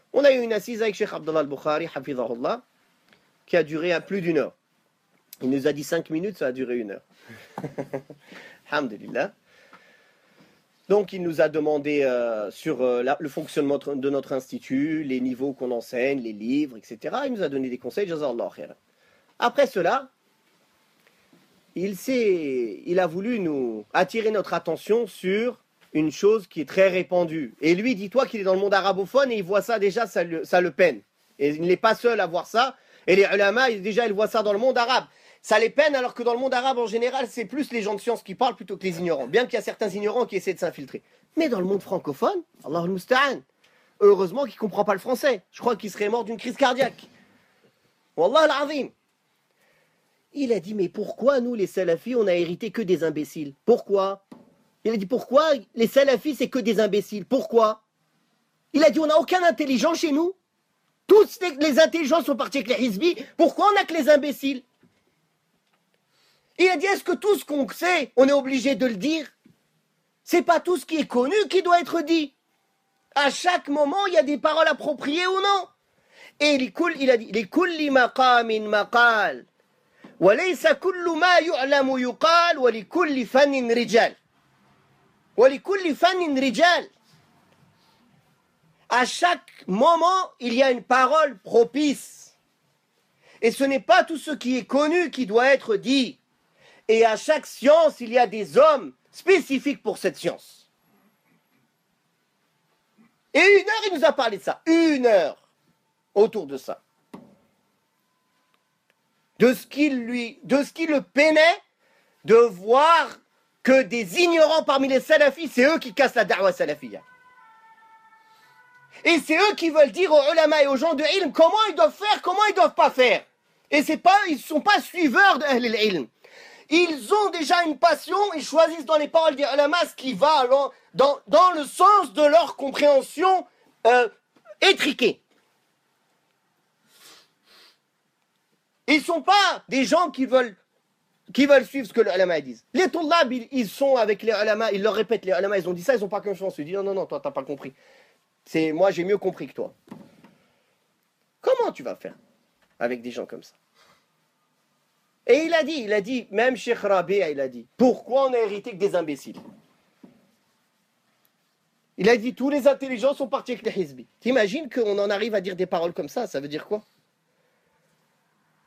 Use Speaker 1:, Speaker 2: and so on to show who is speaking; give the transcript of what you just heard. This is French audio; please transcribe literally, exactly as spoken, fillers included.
Speaker 1: On a eu une assise avec Cheikh Abdallah al-Bukhari, hafidhahullah, qui a duré à plus d'une heure. Il nous a dit cinq minutes, ça a duré une heure. Alhamdulillah. Donc il nous a demandé euh, sur euh, la, le fonctionnement de notre institut, les niveaux qu'on enseigne, les livres, et cetera. Il nous a donné des conseils, Jazallah khair. Après cela, il, s'est, il a voulu nous attirer notre attention sur une chose qui est très répandue. Et lui, dis-toi qu'il est dans le monde arabophone et il voit ça déjà, ça le, ça le peine. Et il n'est pas seul à voir ça. Et les ulama, déjà, ils voient ça dans le monde arabe. Ça les peine, alors que dans le monde arabe, en général, c'est plus les gens de science qui parlent plutôt que les ignorants. Bien qu'il y a certains ignorants qui essaient de s'infiltrer. Mais dans le monde francophone, Allah al-Musta'an, heureusement qu'il ne comprend pas le français. Je crois qu'il serait mort d'une crise cardiaque. Wallah al-Azim. Il a dit, mais pourquoi nous, les salafis, on a hérité que des imbéciles? Pourquoi? Il a dit, pourquoi les salafis, c'est que des imbéciles? Pourquoi? Il a dit, on n'a aucun intelligent chez nous. Tous les, les intelligents sont partis avec les hizbis. Pourquoi on n'a que les imbéciles? Il a dit, est-ce que tout ce qu'on sait, on est obligé de le dire? C'est pas tout ce qui est connu qui doit être dit. À chaque moment, il y a des paroles appropriées ou non. Et il a dit, les kulli maqamin maqal, wa laysa kullu ma yu'lamu yuqal, wa li kulli fannin rijal. Wa li kulli fannin rijal. À chaque moment, il y a une parole propice. Et ce n'est pas tout ce qui est connu qui doit être dit. Et à chaque science, il y a des hommes spécifiques pour cette science. Et une heure, il nous a parlé de ça. Une heure autour de ça. De ce qui lui, de ce qui le peinait de voir que des ignorants parmi les salafis, c'est eux qui cassent la da'wa salafiyya. Et c'est eux qui veulent dire aux ulama et aux gens de ilm comment ils doivent faire, comment ils doivent pas faire. Et c'est pas, ils ne sont pas suiveurs de Ahl al-ilm. Ils ont déjà une passion, ils choisissent dans les paroles des ulama ce qui va dans, dans le sens de leur compréhension euh, étriquée. Ils ne sont pas des gens qui veulent, qui veulent suivre ce que les ulama disent. Les tullab, ils, ils sont avec les ulama, ils leur répètent, les ulama, ils ont dit ça, ils n'ont pas confiance. Ils disent non, non, non, toi, tu n'as pas compris. C'est, moi, j'ai mieux compris que toi. Comment tu vas faire avec des gens comme ça? Et il a dit, il a dit, même Cheikh Rabia, il a dit, pourquoi on a hérité que des imbéciles? Il a dit, tous les intelligents sont partis avec les hizbis. T'imagines qu'on en arrive à dire des paroles comme ça? Ça veut dire quoi?